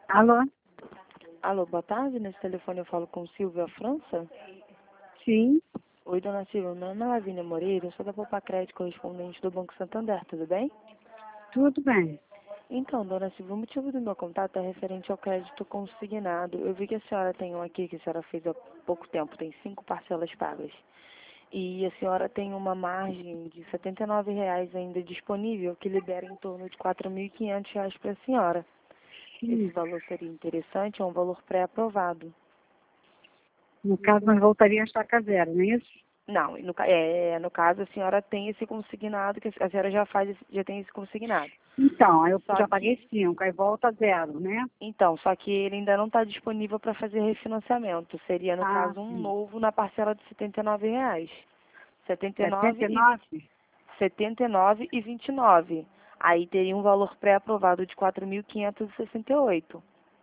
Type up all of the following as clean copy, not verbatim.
Alô? Alô, boa tarde. Nesse telefone eu falo com Silvia França. Sim, Oi, dona Silvia. Meu nome é Lavínia Moreira. Eu sou da Poupa Crédito, correspondente do Banco Santander. Tudo bem? tudo bem. Então, dona Silvia, o motivo do meu contato é referente ao crédito consignado. Eu vi que a senhora tem um aqui que a senhora fez há pouco tempo. Tem 5 parcelas pagas. E a senhora tem uma margem de R$ 79 ainda disponível, que libera em torno de R$ 4.500 para a senhora. Esse Sim. valor seria interessante, é um valor pré-aprovado. No caso, nós voltaria a estaca zero, não é isso? Não, no caso a senhora tem esse consignado, que a senhora já tem esse consignado. Então, aí eu Só já que, paguei 5, aí volta zero, né? só que ele ainda não está disponível para fazer refinanciamento. Seria, no Ah, caso, um sim. novo na parcela de R$ 79. 79 79? 79 e 29. Aí teria um valor pré-aprovado de 4.568.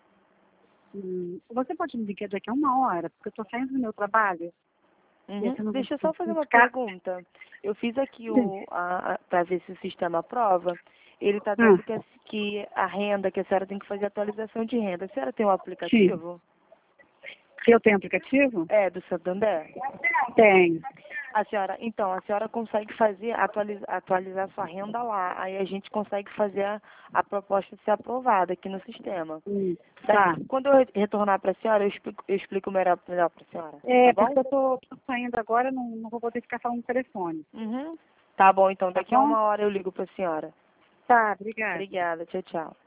Você pode me ligar daqui a 1 hora, porque eu estou saindo do meu trabalho. E Uhum. assim, não vou Deixa eu só fazer uma buscar. pergunta. Eu fiz aqui Sim. para ver se o sistema aprova. Ele está Ah, dando que a renda, que a senhora tem que fazer atualização de renda. A senhora tem um sim. aplicativo? Se eu tenho aplicativo? É, do Santander? Tenho. A senhora consegue fazer, atualizar sua renda lá. Aí a gente consegue fazer a proposta ser aprovada aqui no sistema. Tá. Quando eu retornar para a senhora, eu explico melhor para a senhora. Tá É, bom? porque eu tô saindo agora, não vou poder ficar falando no telefone. Uhum. Tá bom, então Tá daqui a bom? 1 hora eu ligo para a senhora. Tá, obrigada. Obrigada, tchau, tchau.